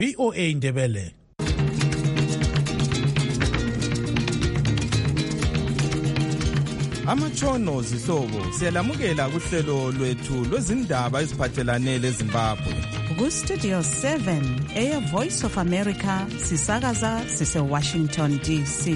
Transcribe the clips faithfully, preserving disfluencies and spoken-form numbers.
V O A Ndebele. Amatshono zihlobo siyalamukela kuhlelo lwethu lwezindaba eziphathelane leZimbabwe. Ku Studio seven eya Voice of America sisakaza sise Washington D C.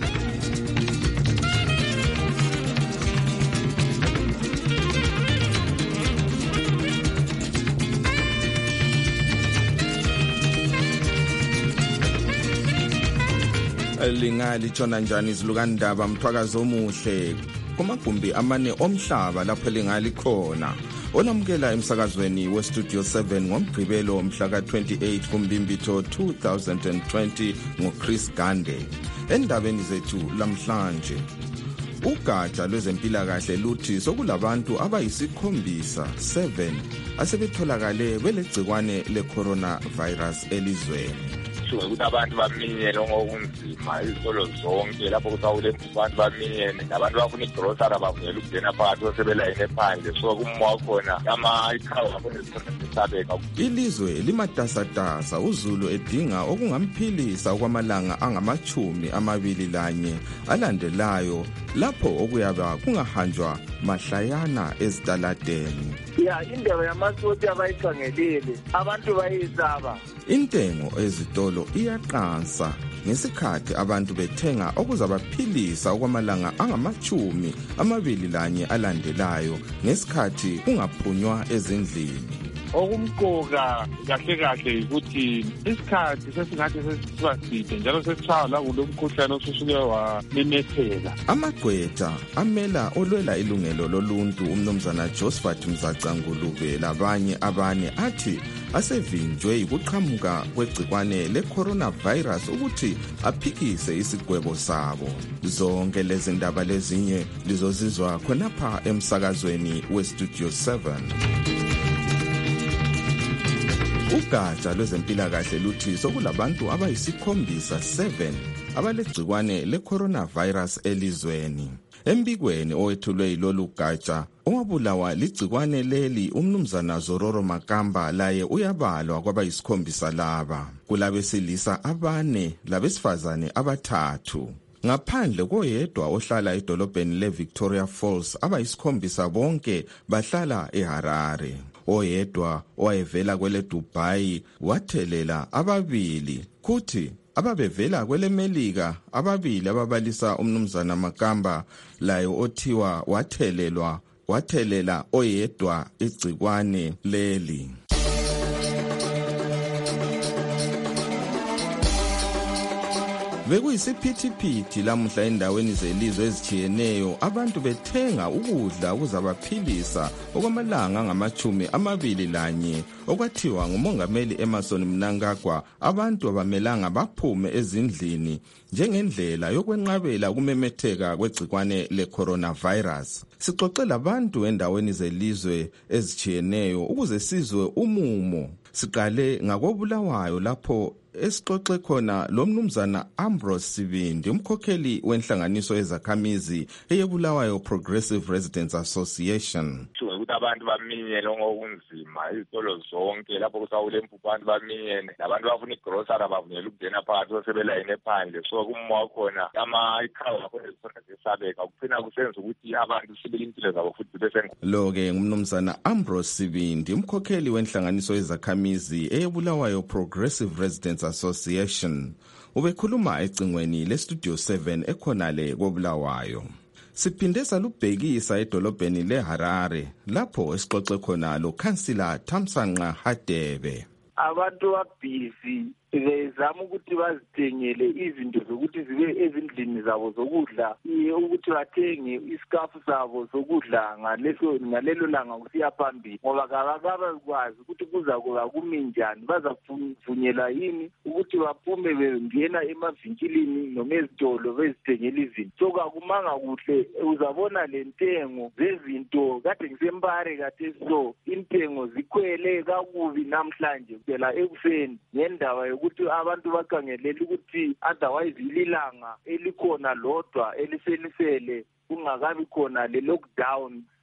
Lingali tshona njani izilukandaba mthwakazo omuhle kumagumbi amane omhlaba lapho lingali khona olamukela emsakazweni we Studio seven ngomgqibelo mhla ka twenty-eight kuMbimbitho two thousand twenty ngoChris Gande. Endabeni zethu lamhlanje ugatsha lwezempilakahle luthi sokulabantu abayisikhombisa seven asebetholakale belegcikwane le-coronavirus elizweni. Ukuthi abantu baminyene ngokunzima izitolo zonke lapho kusawule abantu baminyene nabantu bafuna igrosari abavumela ukungena phakathi osebelayine ephandle so kumwa khona ama-ikhawa abonezisabeka. Ilizwe limatasatasa uZulu edinga okungamphilisa okwamalanga angamachumi amabili lanye alandelayo lapho okuyaba kungahanjwa mahlayana ezitaladeni. Ya indaba yamasoti abayikhangelile abantu bayisaba. Intengo ezitolo iyaqansa ngesikhathi abantu bethenga okuzabaphilisa okwamalanga angamachumi amabili lanye alandelayo ngesikhathi kungaphunywa ezindlini. Okumqoka kahle kahle ukuthi isikhathi sesingathi sesiba side njalo sesitshaya la kulo mkhuhlane osusuke wamemetheka. Amagqwetha amela olwela ilungelo loluntu umnumzana Josephat Mzacangulube labanye abane athi asevinjwe ukuqhamuka kwegcikwane le-coronavirus ukuthi aphikise isigwebo sabo. Zonke lezi ndaba lezinye lizozizwa khonapha emsakazweni we Studio seven. Ugatsha lwezempilakahle luthi sokulabantu abayisikhombisa seven abalegcikwane le-coronavirus elizweni. Embikweni owethulwe yilolu gatsha owabulawa ligcikwane leli umnumzana Zororo Makamba laye uyabalwa kwabayisikhombisa laba. Kulabesilisa abane labesifazane abathathu. Ngaphandle koyedwa ohlala edolobheni le-Victoria Falls abayisikhombisa bonke bahlala eHarare. Oyedwa owayevela kwele Dubai wathelela ababili kuthi ababevela kwele Melika ababili ababalisa umnumzana Makamba laye othiwa wathelelwa wathelela oyedwa igcikwane leli. Bekuyisiphithiphithi lamuhla endaweni zelizwe ezitshiyeneyo abantu bethenga ukudla ukuzabaphilisa okwamalanga angamachumi amabili lanye okwathiwa ngumongameli Emmerson Mnangagwa abantu abamelanga baphume ezindlini njengendlela yokwenqabela ukumemetheka kwegcikwane le-coronavirus. Sixoxe labantu endaweni zelizwe ezitshiyeneyo ukuze sizwe umumo. Siqale ngakobulawayo lapho esixoxe khona lo mnumzana Ambrose Sibindi umkhokheli wenhlanganiso ezakhamizi eyebulawayo Progressive Residents Association. Ukuthi abantu baminyene ngokunzima izitolo zonke lapho kusawule abantu baminyene nabantu bafuna igrosari abavumela ukungena phakathi osebelayine ephandle so kumwa khona ama-ikhawa abonezisabeka kuphina kusenza ukuthi abantu sibele impilo zabo futhi bese. Lo-ke ngumnumzana Ambrose Sibindi umkhokheli wenhlanganiso ezakhamizi eyebulawayo Progressive Residents Association ubekhuluma ecingweni le-Studio seven ekhonale kobulawayo. Siphinde salubhekisa edolobheni leHarare lapho esixoxe khona lo Councillor Thamsanqa Hadebe. Abantu babhizi bezama ukuthi bazithengele izinto zokuthi zibe ezindlini zabo zokudla ukuthi bathenge isikafu sabo zokudla ngaleso ngalelo langa kusiya phambili ngoba kabakwazi ukuthi kuza kuba kumi njani bazavunyelwa yini ukuthi baphume bengena emavinkilini noma ezitolo bezithengele izinto. So kakumanga kuhle uzabona lentengo zezinto kade ngisempare kade so intengo zikhwele kakubi namhlanje phela ekuseni ngendaba ukuthi abantu bakhangelela ukuthi otherwise ililanga elikhona lodwa eliselisele kungakabi khona le lockdown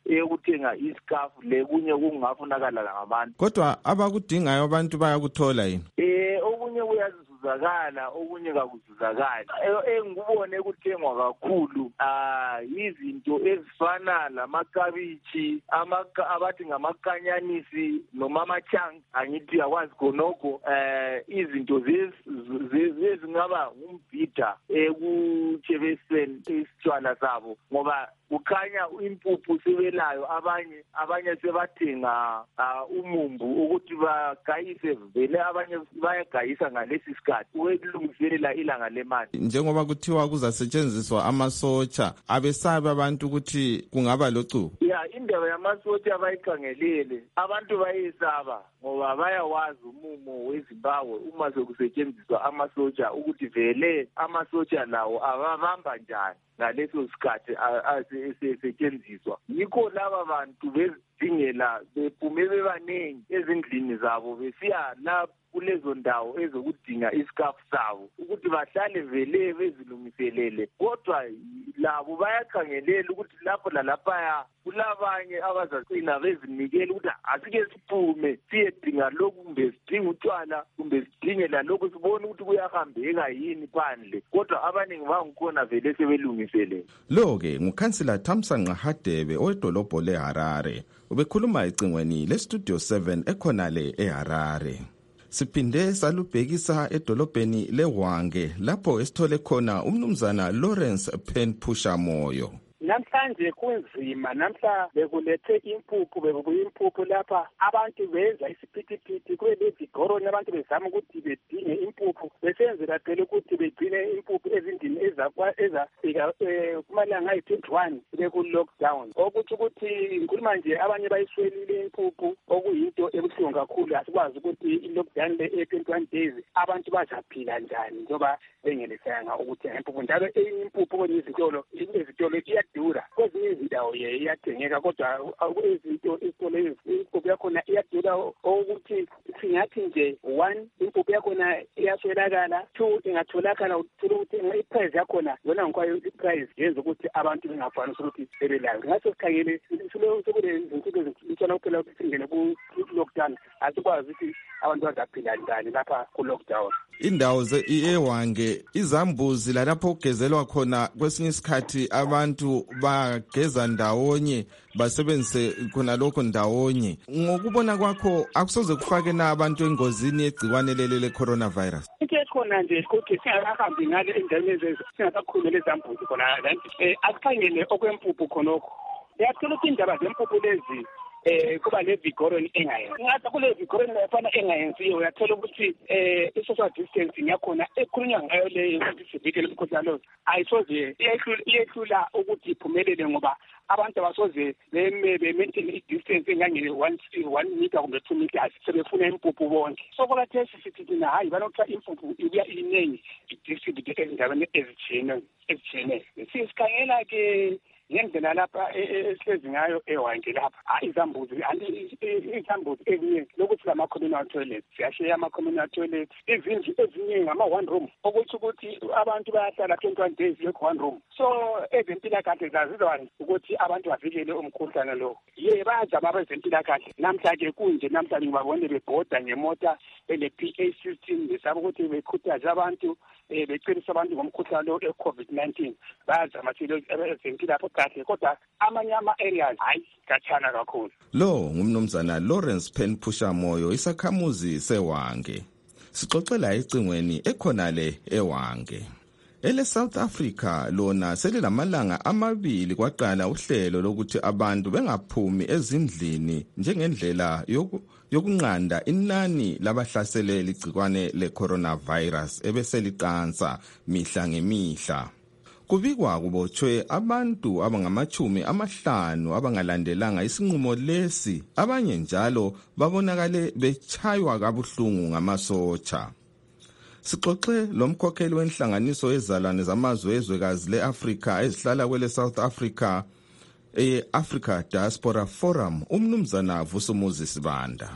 eyokuthenga isikafu le kunye kungafunakala ngabantu. Kodwa abakudingayo abantu bayakuthola yini? Eh okunye kuyazuzakala, okunye kakuzuzakali. Engikubone kuthengwa kakhulu ah izinto ezifana lamakabichi, amaka abathi ngamakanyanisi noma amachang, angithi akwazi khonoko eh izinto zezingaba umbhida ekuchebeseni isitshwala sabo ngoba kukhanya impuphu sebelayo, abanye abanye sebathenga umumbu ukuthi bagayise vele, abanye bayagayisa ngalesi sikhathi ukulungiselela ilanga lemali. Njengoba kuthiwa kuzasetshenziswa amasotsha, abesabe abantu ukuthi kungaba locubo. Ya indaba yamasotsha abayikhangelele, abantu bayisaba ngoba bayawazi umumo weZimbabwe uma sokusetshenziswa amasotsha ukuthi vele amasotsha lawo ababamba njani ngaleso sikhathi asesetshenziswa. Yikho laba bantu bezidingela bephume bebaningi ezindlini zabo besiya la kulezo ndawo ezokudinga isikafu sabo ukuthi bahlale vele bezilungiselele, kodwa labo bayakhangelela ukuthi lapho lalapha kulabanye abazagcina bezinikela ukuthi asike siphume siyedinga lokhu, kumbe sidinga utshwala, kumbe sidingela lokhu, sibone ukuthi kuyahambeka yini phandle, kodwa abaningi bangikhona vele sebelungiselele. Lo-ke ngukhansila Thamsanqa Hadebe owedolobho leHarare, ubekhuluma ecingweni leStudio seven ekhonale eHarare. Siphinde salubhekisa edolobheni leHwange lapho esithole khona umnumzana Lawrence Penpusha Moyo. Namhlanje kunzima, namhla bekulethe impuphu, bekubuya impuphu lapha abantu benza isiphithiphithi kube leVigoroni, abantu bezama ukuthi bedinge impuphu besenzela phela ukuthi begcine impuphu ezindini ezafika kumalanga ayi-twenty-one beku-lockdown, okuthi ukuthi ngikhuluma nje abanye bayiswelile impuphu, okuyinto ebuhlungu kakhulu. Asikwazi ukuthi i-lockdown le e-twenty-one days abantu bazaphila njani njengoba bengelisanga ukuthenga impuphu. Njalo eyinye impuphu kwenye izitolo izitolo iyadura, kwezinye izindawo ye iyathengeka, kodwa izinto izitolo impuphu yakhona iyadura, ukuthi singathi nje one impuphu yakhona iyaswelakala, two ingatholakala uthola ukuthi iprice yakhona yona ngikwayo iprice yenza ukuthi abantu bengafanisi ukuthi bebelayo. Ngaso sikhangele sekule izinto ezintshana kuphela ukuthi singene ku-lockdown, asikwazi ukuthi abantu bazaphila njani lapha ku-lockdown. Indawo ze-eHwange izambuzi lalapho kugezelwa khona kwesinye isikhathi abantu bageza ndawonye basebenzise khona lokho ndawonye. Ngokubona kwakho akusoze kufake na abantu engozini yegciwane leli le-coronavirus? Into ekhona nje ukuthi singakahambi ngale endaweni singakakhulumeli ezambuzi khona, asikhangele okwempuphu khonokho. Uyathola ukuthi indaba zempuphu lezi eh kuba le Vigoroni engayenzi. Ngathi kule Vigoroni efana engayenziyo, uyathola ukuthi eh i-social distancing yakhona ekhulunywa ngayo le sivikele umkhuhlane lo ayisoze iyehlula ukuthi iphumelele, ngoba abantu abasoze be-maintain i-distance engange one meter kumbe two meters sebefuna impuphu bonke. So kwalathesi sithi thina hayi banokuthiwa impuphu ibuya iningi i-distribute ezindaweni ezitshiyeneyo. Sisikhangela ke ngendlela lapha esihlezi ngayo eHwange lapha, izambuzi izambuzi ezinye lokuthi lama-communal toilets siyasheya ama-communal toilets, izindlu ezinye ngama-one room, ukuthi ukuthi abantu bayahlala twenty-one days lokhu one room. So ezempilakahle zazizwani ukuthi abantu bavikele umkhuhlane lo. Ye bayazama abezempilakahle namhla-ke kunje, namhla ngibabone bebhoda ngemota ele-P A system besaba ukuthi bekhuthaze abantu beqinisa abantu ngomkhuhlane lo e-COVID nineteen. Bayazama ezempilakahle kahle, kodwa amanye ama-areas hayi kathana kakhulu. Lo ngumnumzana Lawrence Penpusha Moyo, isakhamuzi seHwange. Sixoxela ecingweni ekhonale eHwange. Ele South Africa lona selilamalanga amabili kwaqala uhlelo lokuthi abantu bengaphumi ezindlini njengendlela yoku yokunqanda inani labahlaseleli igciwane le-coronavirus ebeseliqansa mihla ngemihla. Kubikwa kubotshwe abantu abangamachumi amahlanu abangalandelanga isinqumo lesi, abanye njalo babonakale bechaywa kabuhlungu ngamasotsha. Sixoxe lomkhokheli wenhlanganiso yezalwane zamazwe ezwekazi le-Afrika ezihlala kwele South Africa, e-Africa Diaspora Forum, umnumzana Vusumuzi Sibanda.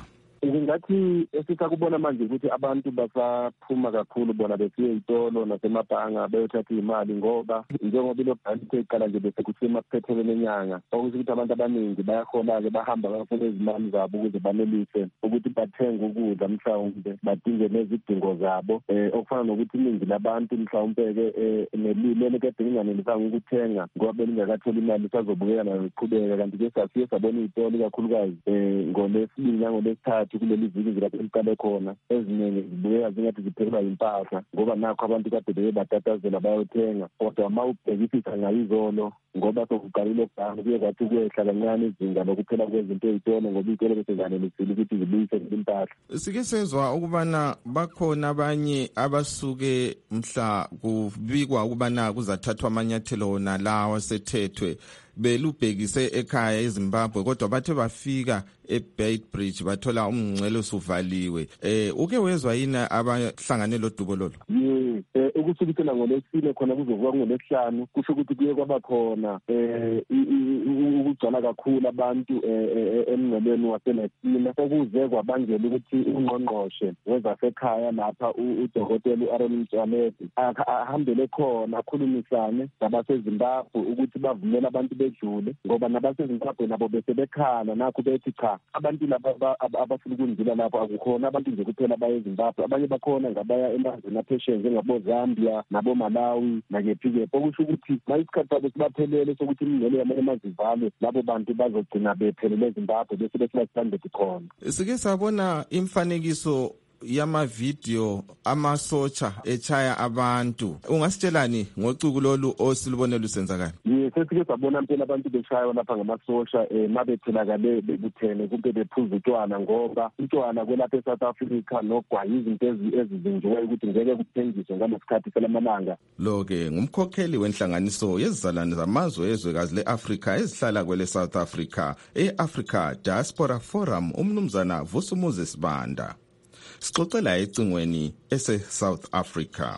Ngingathi esisakubona manje ukuthi abantu basaphuma kakhulu bona besiye itolo nasemabhanga beyothatha imali ngoba njengoba lo bhanti eqala nje bese kuthima kuphethelene enyanga ukuthi ukuthi abantu abaningi bayahola ke bahamba bafuna izimali zabo ukuze banelise ukuthi bathenge ukudla mhlawumbe badinge nezidingo zabo eh okufana nokuthi iningi labantu mhlawumbe ke nelile kade nginganelisanga ukuthenga ngoba belingakathola imali sazobukela noqhubeka kanti ke sasiye sabona itolo kakhulukazi eh ngolesibili ngolesithathu kuleli viki lapho eliqale khona eziningi zibukeka zingathi ziphelelwa impahla ngoba nakho abantu kade beye batatazela bayothenga kodwa uma ubhekisisa ngayizolo ngoba sokuqalile ukubhanga kuye kwathi kwehla kancane izinga lokuphela kwezinto ezitolo ngoba itolo bese zanelisile ukuthi zibuyise impahla. Sike sezwa ukubana bakhona abanye abasuke mhla kubikwa ukubana kuzathathwa amanyathelo wona lawa sethethwe belubhekise ekhaya eZimbabwe kodwa bathe bafika eBeitbridge bathola umngcelo suvaliwe. Eh uke wezwa yini abahlangane lo dubo lolo? Yebo, eh ukusukela ngolesine khona kuzokuba ngolesihlanu kusho ukuthi kuye kwaba khona eh ukugcwala kakhulu abantu emngcelweni waseNesina okuze kwabangela ukuthi ungqongqoshe wezasekhaya lapha uDokotela uAaron Mtshalethi ahambele khona akhulumisane nabaseZimbabwe ukuthi bavumele abantu bejule ngoba nabaseZimbabwe nabo bese bekhala nakho bethi cha abantu laba abafuna ukundlula lapho akukhona abantu nje kuphela baye eZimbabwe abanye bakhona ngabaya emazweni aphesheya njengabo Zambia nabo Malawi nakephi okusho ukuthi mayisikhathi sabo sibaphelele sokuthi imingcele yamanye amazivalo labo bantu bazogcina bephelele eZimbabwe bese besilahla khona. Sike sabona imfanekiso yamavideo amasotsha echaya abantu. Ungasitshelani ngocuku lolu osilubonela usenzakala? Yes, sesike sabona impela abantu beshaywa lapha ngamasosha eh mabethelakale bebuthene kumbe bephuza utshwala ngoba utshwala kwelapha eSouth Africa nogwayi izinto ezizinjiwe ukuthi ngeke kuthengiswe ngalesikhathi selamalanga. Lo ke ngumkhokheli wenhlanganiso yezizalwane zamazwe ezwekazi leAfrica ezihlala kwele South Africa eAfrica Diaspora Forum umnumzana Vusumuzi Sibanda. Sixoxela ecingweni ese South Africa.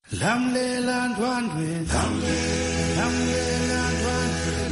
Lamlela ndwandwe lamlela ndwandwe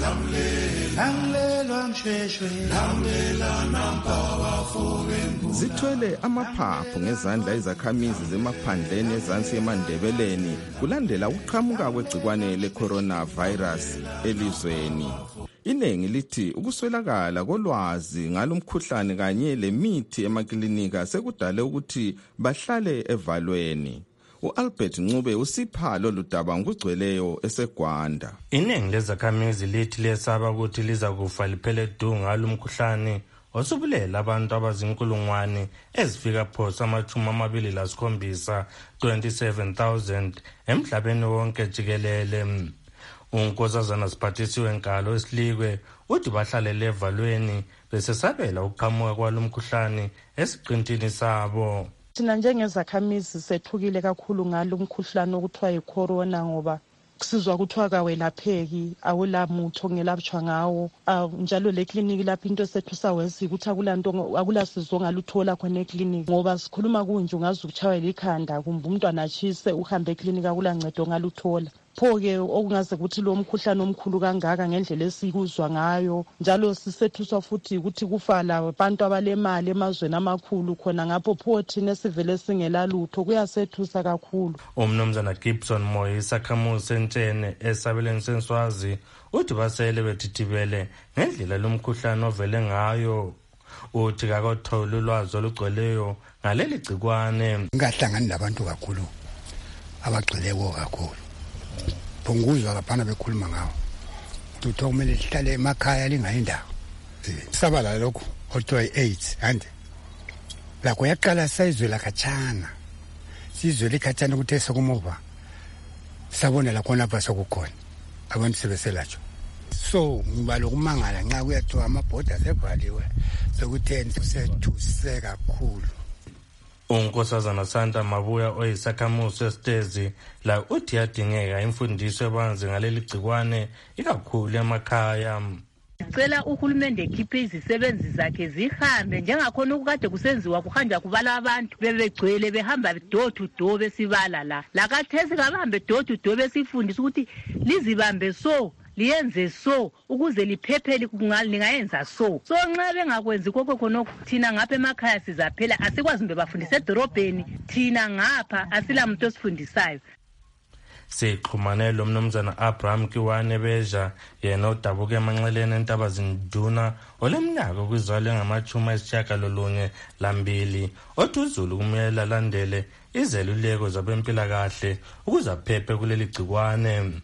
lamlela msheshwe lamlela nampawa fobengu. Zithwele amaphaphu ngezandla izakhamizi zemaphandleni ezansi eMandebeleni kulandela ukuqhamuka kwegcikwane le-coronavirus elizweni. Inengi lithi ukuswelakala kolwazi ngalomkhuhlane kanye lemithi emaklinika sekudale ukuthi bahlale evalweni. uAlbert Ncube usipha lolu daba ngugcweleyo eseGwanda. Inengi lezakhamizi lithi lesaba ukuthi liza kufa liphele du ngalomkhuhlane osubulela abantu abazinkulungwane ezifika phosa amachumi amabili lasikhombisa twenty-seven thousand emhlabeni wonke jikelele. Unkosazana Siphathisiwe Nkalo Esilikwe uthi bahlalele evalweni besesabela ukuqhamuka kwalomkhuhlane esiqintini sabo. Thina njengezakhamizi sethukile kakhulu ngalo umkhuhlane okuthiwa yicorona ngoba kusizwa kuthiwa kawelapheki awulamutho ngelapshwa ngawo njalo le clinic lapha into sethu sawezi ukuthi akulanto akulasizo ngaluthola khona eclinic ngoba sikhuluma kunje ungazi ukuchaywa likhanda kumbe umntwana achise uhambe eclinic akulancedo ngaluthola. Pho-ke okungaze ukuthi lo mkhuhlane omkhulu kangaka ngendlela esikuzwa ngayo njalo sisethuswa futhi ukuthi kufa labantu abalemali emazweni amakhulu khona ngapho pho thina sivele singelalutho kuyasethusa kakhulu. Umnumzana Gibson Moyo isakhamuzi sentshene esabeleni senswazi uthi basele bethithibele ngendlela lomkhuhlane ovele ngayo. Uthi kakothola ulwazi olugcweleyo ngaleli gcikwane. Ngahlangani labantu kakhulu abagcweleyo kakhulu. Phunguzwa laphana bekhuluma ngawo. Utho kumele lihlale emakhaya lingayindawo. Sabala lokho othoy AIDS ande. La kuyaqala sayizwe la kachana. Sizwe likhathana ukuthi esokumuva. Sabona la khona basa kukhona. Abantu sebeselatsho. So ngibalo kumangala nxa kuyathiwa amabhoda sevaliwe sokutheni sethuse kakhulu. Unkosazana Santa Mabuya oyisakhamuzi esitezi la uthi yadingeka imfundiso ebanzi ngaleli gcikwane ikakhulu emakhaya. Cela uhulumende ekhiphe izisebenzi zakhe zihambe njengakhona ukade kusenziwa kuhanja kubala abantu bebegcwele behamba door to door besibala la lakathesi kabahambe door to door besifundisa ukuthi lizibambe so liyenze so ukuze liphephe lingayenza so so nxa bengakwenzi konke khonokho thina ngapha emakhaya sizaphela asikwazi mbe bafundisa edorobheni thina ngapha asila muntu osifundisayo. Sixhumane lo mnumzana Abraham Kiwane Beja yena odabuka emanxeleni entaba zinduna oleminyaka kwizalo engamachuma esishaka lolunye lambili othi uZulu kumele alandele izeluleko zabempilakahle ukuze aphephe kuleli gcikwane.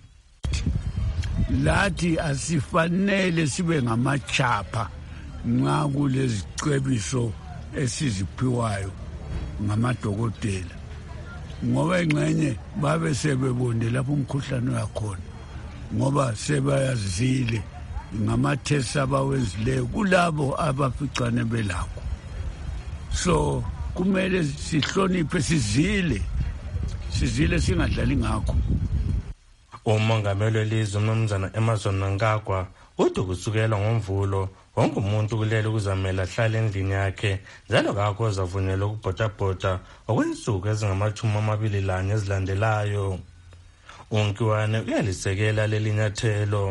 Lathi asifanele sibe ngamachapha nxa kulezicebiso esiziphiwayo ngamadokotela ngoba ingxenye babe sebebonde lapho umkhuhlane uyakhona ngoba sebayazile ngamatests abawenzileyo kulabo abaficane belakho. So kumele sihloniphe sizile sizile singadlali ngakho. Umongameli welizwe umnumzana Emmerson Mnangagwa uthi kusukela ngoMvulo wonke umuntu kulele ukuzamela ahlale endlini yakhe njalo kakho zavunyelwa ukubhothabhotha okwensuku ezingamachumi amabili lanye ezilandelayo. uNkiwane uyalisekela leli nyathelo.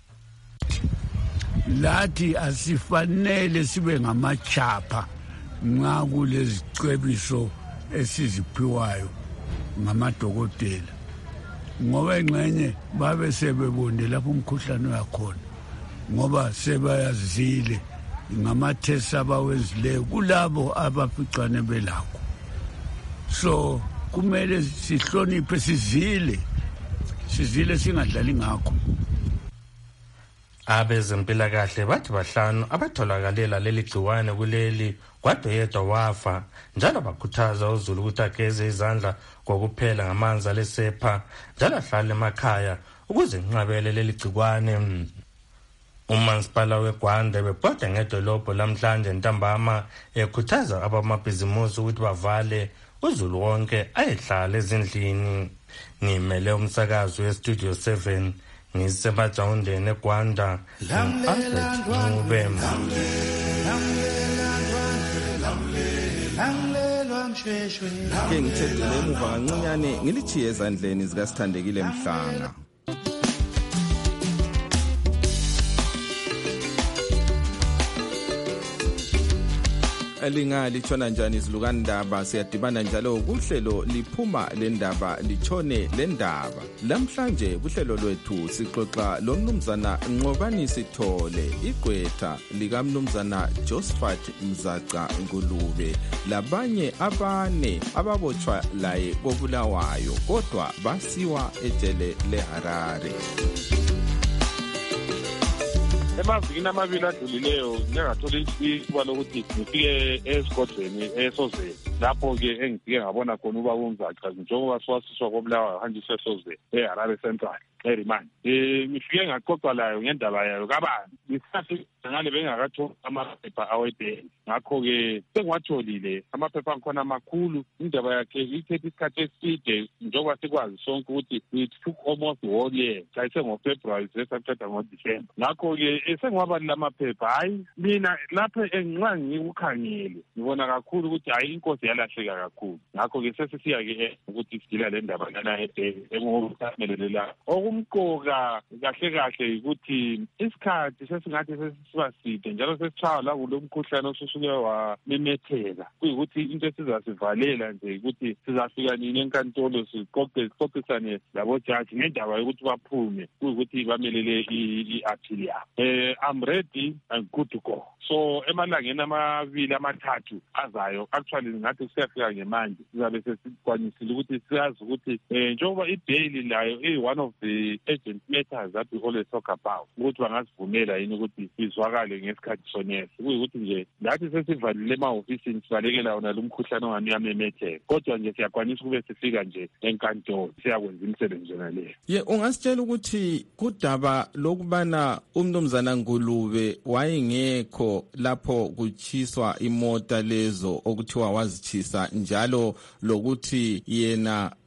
Lathi asifanele sibe ngamachapha nxa kulezicebiso esiziphiwayo ngamadokotela ngoba ingxenye babe sebebonde lapho umkhuhlane uyakhona ngoba sebayazile ngamatests abawenzileyo kulabo abaficane belakho. So kumele sihloniphe sizile sizile singadlali ngakho. Abezempilakahle bathi bahlanu abatholakalela leli gciwane kuleli kodwa yedwa wafa njalo bakhuthaza uZulu ukuthi ageze izandla kokuphela ngamanzi alesepha njalo ahlale emakhaya ukuze inqabele leli gciwane. Umansipala weGwanda bebhoda ngedolobho lamhlanje ntambama ekhuthaza abamabhizimusi ukuthi bavale uZulu wonke ayehlala ezindlini. Ngimele umsakazo weStudio seven ngisemajawundeni eGwanda. Ke ngithethele emuva kancinyane ngilithiye ezandleni zikaSithandekile Mhlanga. Elingali tshona njani izilukandaba siyadibana njalo kuhlelo liphuma lendaba litshone lendaba. Lamhlanje kuhlelo lwethu sixoxa lo mnumzana Nqobani Sithole igqwetha lika mnumzana Josephat Mzaca Ngulube labanye abane ababotshwa laye koBulawayo kodwa basiwa ejele leHarare. Emavikini amabili adlulileyo ngingathola ithuba lokuthi ngifike esigodlweni eSozweni lapho-ke engifike ngabona khona uba uMzaca njengoba siwasuswa koBulawayo hanjiswa eSozweni eHarare Central eRimani. Um ngifike ngaxoxa layo ngendaba yayo kabanzi ngisathi ngale bengakatholi amaphepha awebheli ngakho-ke sengiwatholile amaphepha akhona amakhulu. Indaba yakhe ithethe isikhathi eside njengoba sikwazi sonke ukuthi it took almost whole year chayise ngoFebruary sesaqeda ngoDisemba. Ngakho-ke esengwabani lamaphepha hayi mina lapho enxa ngikukhangele ngibona kakhulu ukuthi hayi inkosi yalahleka kakhulu. Ngakho-ke sesisiya-ke ukuthi sidila le ndaba lana engokuthamelela okumqoka kahle kahle ukuthi isikhathi sesingathi sesiba side njalo sesitshaya la kulo mkhuhlane osusuke wamemetheka kuyikuthi into esizasivalela nje ukuthi sizafika nini enkantolo siqoqe sixoxisane labojaji ngendaba yokuthi baphume kuyikuthi bamelele i-appeal yabo. Um I'm ready and good to go. So emalangeni amabili amathathu azayo actually ngathi siyafika ngemanje sizabe sesikwanisile ukuthi siyazi ukuthi njengoba i-bail layo i-one of the urgent matters that we always talk about ukuthi bangazivumela yini ukuthi izwakale ngesikhathi soneso kuyikuthi nje lathi sesivalile emahofisini sibalekela wona lo mkhuhlane ongamemetheka kodwa nje siyakwanisa ukube sifika nje enkantolo siyakwenza imisebenzi yona leyo. Ye ungasitshela ukuthi kudaba lokubana umnumzana Ngulube wayengekho lapho kuchiswa imota lezo okuthiwa wazichisa njalo lokuthi yena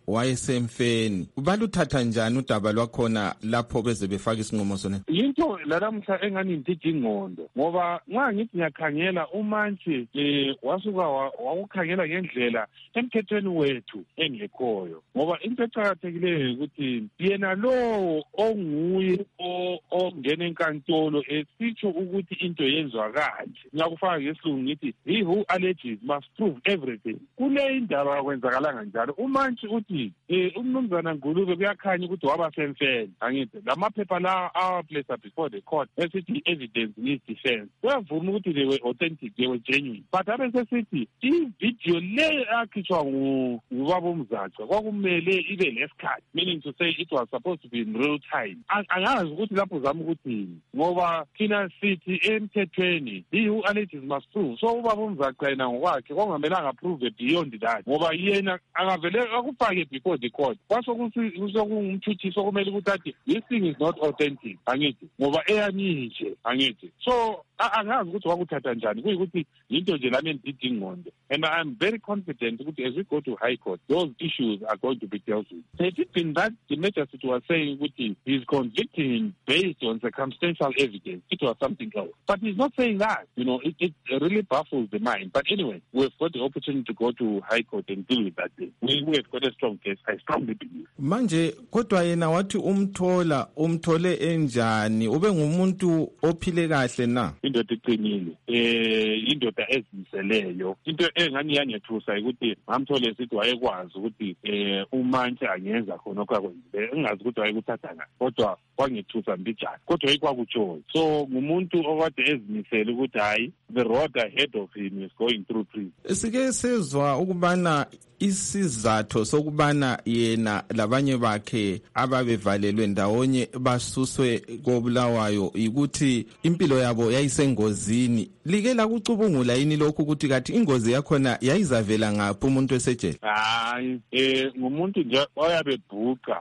wayesemfeni. Baluthatha njani udaba lwakhona lapho beze befaka isinqumo sona? Yinto lalamhla engani intidi ingqondo, ngoba nxa ngithi ngiyakhangela umantshi eh wasuka wakukhangela ngendlela emthethweni wethu engekhoyo, ngoba into eqakathekileyo ukuthi yena lo onguye ongena enkantolo esitsho ukuthi into yenzwa kanje. Ngiyakufaka ngesilungu ngithi he who alleges must prove everything. Kule indaba kwenzakalanga njalo. Umantshi uthi eh umnumzana Ngulube kuyakhanya ukuthi waba semfeni. Angithi lamaphepha la our place before the court esithi evidence needs defense. Kuyavuma ukuthi they were authentic, they were genuine. But abe sesithi i-video le akhishwa ngubaba uMzaca kwakumele ibe lesikhathi, meaning to say it was supposed to be in real time. Angazi ukuthi lapho zama ukuthi ngoba thina sithi emthethweni he who alleges must prove. So ubaba uMzaca yena ngokwakhe kwangamelanga prove beyond that, ngoba yena angavele akufake before the court kwasokungumthuthisi okumele ukuthi athi this thing is not authentic, angithi ngoba eyaninje, angithi. So angazi ukuthi wakuthatha njani, kuyikuthi into nje lami entidi ingqondo, and I'm very confident ukuthi as we go to high court those issues are going to be dealt with. Had it been that the magistrate was saying ukuthi he's convicting him based on circumstantial evidence, it was something else. But he's not saying that. You know, it, it really baffles the mind. But anyway, we've got the opportunity to go to high court and deal with that thing. We, we have got a strong case, I strongly believe. Manje kodwa yena wathi umthola umthole enjani, ube ngumuntu ophile kahle na? Indoda iqinile, eh indoda ezimiseleyo. Into engani yangethusa ukuthi ngamthole sithi wayekwazi ukuthi eh umantshi angenza khona okwakwenzile, engazi ukuthi wayekuthatha ngani, kodwa wangethusa mbijana, kodwa ikwakutsho. So ngumuntu okade ezimisele ukuthi hayi the road ahead of him is going through prison. Sike sezwa ukubana isizatho sokubana yena labanye bakhe ababevalelwe ndawonye basuswe koBulawayo ukuthi impilo yabo yayisengozini. Like la kucubungula yini lokho ukuthi kathi ingozi yakhona yayizavela ngaphi umuntu esejele? Hayi eh ngumuntu nje oyabebhuqa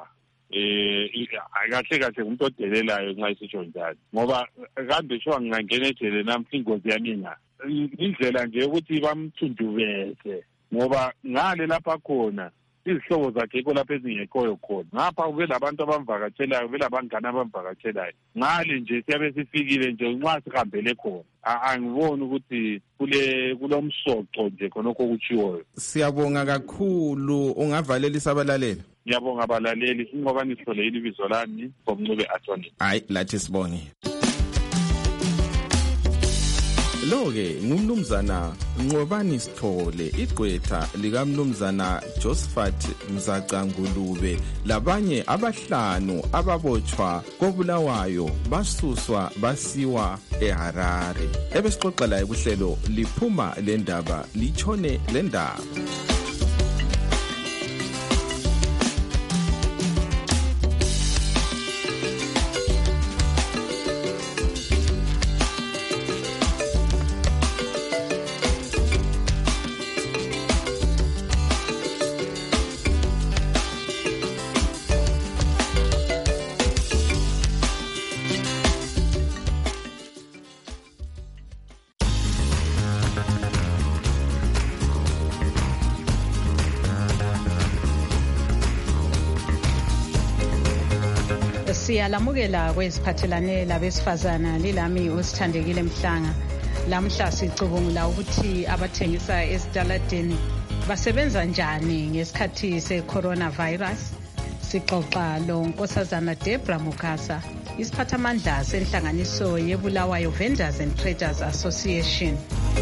eh akahle kahle umuntu odelelayo nxa isisho njalo, ngoba kambe sho ngingangena ejele namhla ingozi yamina indlela nje ukuthi bamthundubeze, ngoba ngale lapha khona izihlobo zakhe iko lapha ezingekhoyo khona, ngapha kube labantu abamvakatshelayo, kube labangane abamvakatshelayo, ngale nje siyabe sifikile nje nxa sihambele khona. Angiboni ukuthi kule kulomsoco nje khonokho kuchiwoyo. Siyabonga kakhulu, ungavalela isabalaleli. Ngiyabonga abalaleli, ingoba nihlole ibizo lami ngomncube attorney. Hayi lathi sibonge. Lo-ke ngumnumzana Nqobani Sithole, igqwetha likamnumzana Josephat Mzaca Ngulube, labanye abahlanu ababotshwa koBulawayo basuswa basiwa eHarare. Ebesixoxa la kuhlelo liphuma lendaba lichone lendaba. Siyalamukela kweziphathelane labesifazana lilami uSithandekile Mhlanga. Lamhla sicubungula ukuthi abathengisa esitaladeni basebenza njani ngesikhathi se-coronavirus. Sixoxa lo Nkosazana Debra Mukasa, isiphathamandla senhlanganiso yeBulawayo Vendors and Traders Association.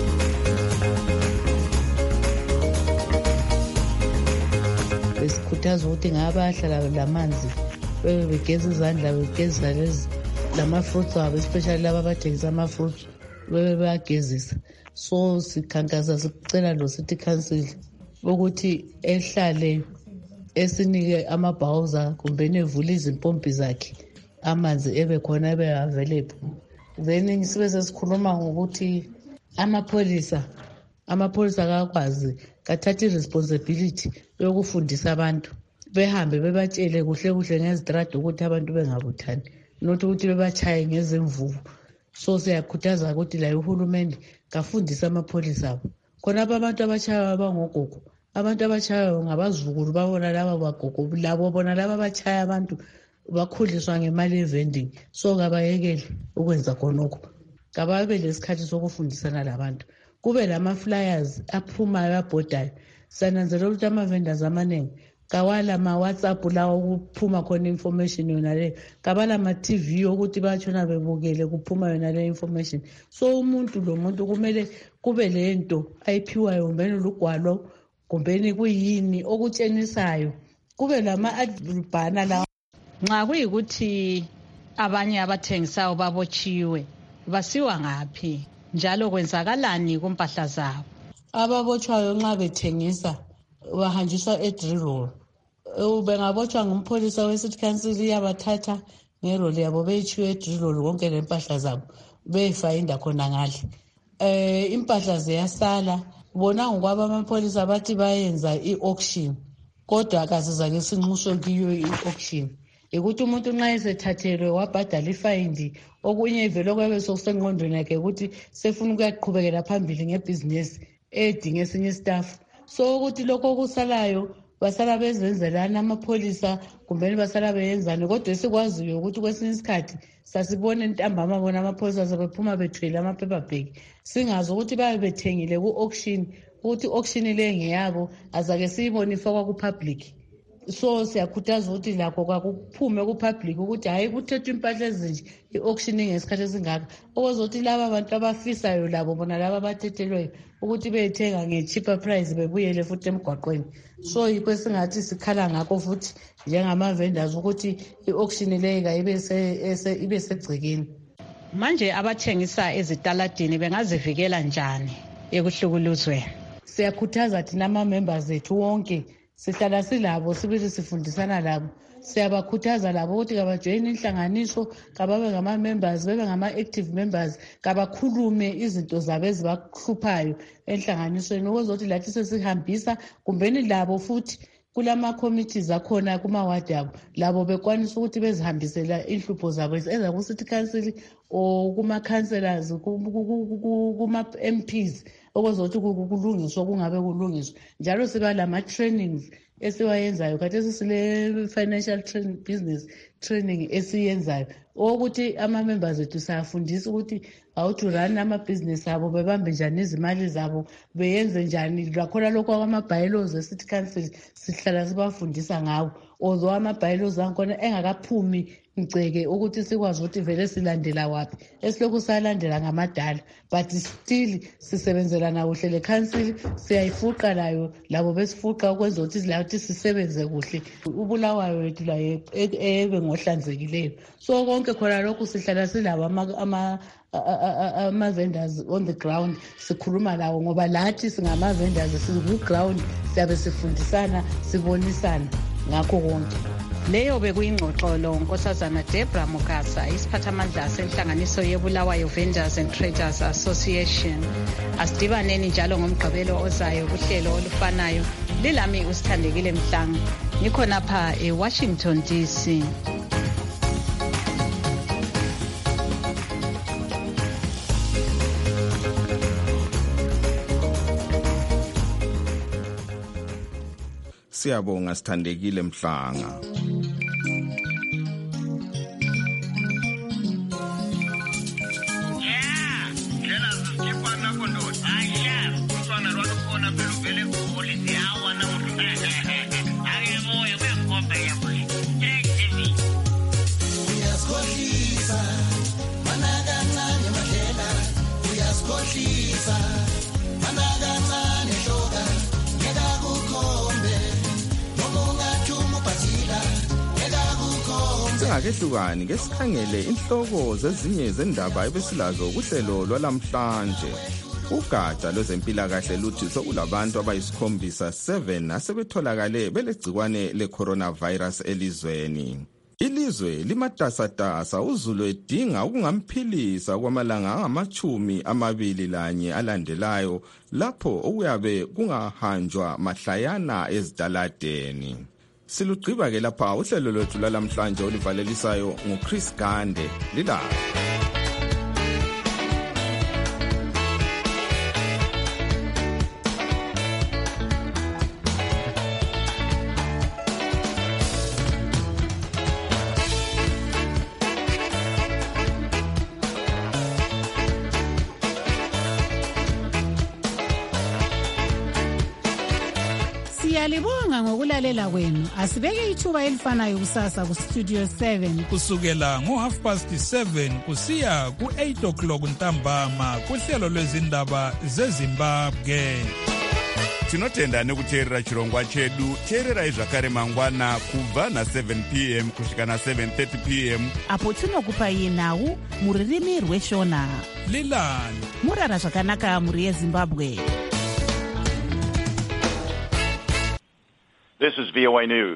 Besikhuthaza ukuthi ngabahlala lamanzi bebe begeza izandla, begeza lezi lama-fruits abo, especially laba abathengisa ama-fruits bebe bayagezisa. So sikhankasa sicela lo city council ukuthi ehlale esinike amabhawuza kumbe nevule izimpompi zakhe amanzi ebe khona ebe available. Then sibe sesikhuluma ngokuthi amapholisa amapholisa akakwazi kathatha i-responsibility yokufundisa abantu, behambe bebatshele kuhle kuhle ngezitrade ukuthi abantu bengabuthani, not ukuthi bebachaye ngezimvubu. So siyakhuthaza ukuthi la uhulumende kafundisa amapholisa abo khona abantu abachaya abangogogo abantu abachayayo ngabazukulu babona laba bagogo labo bona laba abachaya abantu bakhuliswa ngemali ye-vending. So kabayekele ukwenza khonokho, kababe lesikhathi sokufundisana labantu, kube lama-flyers aphumayo abhodayo. Sananzela ukuthi ama-vendors amaningi kawala ma-WhatsApp lawo kuphuma khona information yona leyo, kabala ma-T V ukuthi batshona bebukele kuphuma yona leyo information. So umuntu lo muntu kumele kube lento ayiphiwayo, kumbeni lugwalo, kumbeni kuyini okutshenisayo, kube lama-adbana lawo. Nxa kuyikuthi abanye abathengisayo babotshiwe, basiwa ngaphi njalo kwenzakalani kumpahla zabo? Ababotshwayo nxa bethengisa bahanjiswa e-drill. Bengabotshwa ngumpholisa we-City Council, yabathatha ngeroli yabo beyitshiwe e-drill konke lempahla zabo beyifayinda khona ngale. Eh impahla ziyasala, bona ngokwaba amapholisa bathi bayenza i-auction, kodwa akasizake sinxuswe kiyo i-auction. Ukuthi umuntu nxa esethathelwe wabhadala ifayindi, okunye ivele kwabe sokusengqondweni yakhe ukuthi sefuna ukuyaqhubekela phambili ngebhizinesi edinga esinye staff. So ukuthi lokho kusalayo basala bezenzelana amapholisa, kumbe basala beyenzana, kodwa esikwaziyo ukuthi kwesinye isikhathi sasibona intambama bona amapholisa sebephuma bethwele amaphepha bag, singazi ukuthi babe bethengile ku-auction, ukuthi auction le ngeyabo azake siyibone ifakwa ku-public. So siyakhuthaza ukuthi lakho kwakuphume ku-public ukuthi hayi kuthethwa impahla ezinje i-auction ngesikhathi esingaka, okuzokuthi laba abantu abafisayo labo bona laba abathethelweyo ukuthi beyithenga nge-cheaper price bebuyele futhi emgwaqweni. So yikho singathi sikhala ngakho futhi njengama-vendors ukuthi i-auction leyo kayibe ibe segcekeni. Manje abathengisa ezitaladini bengazivikela njani ekuhlukuluzweni? Siyakhuthaza thina ama-members ethu wonke, sihlala silabo sibili sifundisana labo, siyabakhuthaza labo ukuthi kabajoyine inhlanganiso, kababe ngama-members, bebe ngama-active members, kabakhulume izinto zabo ezibahluphayo enhlanganisweni, ukuzokuthi lathi sesihambisa kumbeni labo futhi kulama-committees akhona kumawadi abo, labo bekwanisa ukuthi bezihambisela inhlupho zabo eza ku-City Council or kuma-councillors, kuma-M Ps, okuzokuthi kulungiswa kungabe kulungiswa. Njalo siba lama-trainings esiwayenzayo, khathesi sile financial training, business training esiyenzayo, ukuthi ama-members ethu sayafundisa ukuthi how to run amabhizinesi abo, bebambe njani izimali zabo, beyenze njani. Lakhona lokho kwama-bylaws e-City Council sihlala sibafundisa ngawo, although ama-bylaws akhona engakaphumi ngceke ukuthi sikwazi ukuthi vele silandela waphi, esilokhu salandela ngamadala, but still sisebenzela nawo hle le-council, siyayifuqa layo labo besifuqa ukwenza ukuthi lathi sisebenze kuhle, ubulawayo wethu laye ebe ngohlanzekileyo. So konke khona lokhu sihlala silabo ama-vendors on the ground, sikhuluma lawo ngoba lathi singama-vendors siku-ground, siyabe sifundisana sibonisana ngakho konke. Leyo bekuyingxoxo lo Nkosazana Deborah Mukasa, isiphathamandla senhlanganiso yeBulawayo Vendors and Traders Association. Asidibaneni njalo ngomgqibelo ozayo kuhlelo olufanayo. Lilami uSithandekile Mhlanga, ngikhona pha eWashington D C. Siyabonga Sithandekile Mhlanga. Singakehlukani ke sikhangele inhloko zezinye zendaba ebesilazo kuhlelo lwalamhlanje. Ugatsha lwezempilakahle luthi sokulabantu abayisikhombisa seven asebetholakale belegcikwane le-coronavirus elizweni. Ilizwe limatasatasa, uzulu edinga ukungamphilisa kwamalanga angamachumi amabili lanye alandelayo lapho okuyabe kungahanjwa mahlayana ezitaladeni. Silugqiba ke lapha uhlelo lwethu lalamhlanje olivalelisayo nguChris Gande lila. ngokulalela kwenu. Asibeke ithuba elifanayo kusasa ku Studio seven kusukela ngo half past seven kusiya ku eight o'clock ntambama kuhlelo lwezindaba zeZimbabwe. Tinotenda nekuteerera chirongwa chedu. Teererai zvakare mangwana kubva na seven p m kusvika na seven thirty p m apo tinokupai nhau muririmi rweshona. Lilani murara zvakanaka muri yeZimbabwe. This is V O A News.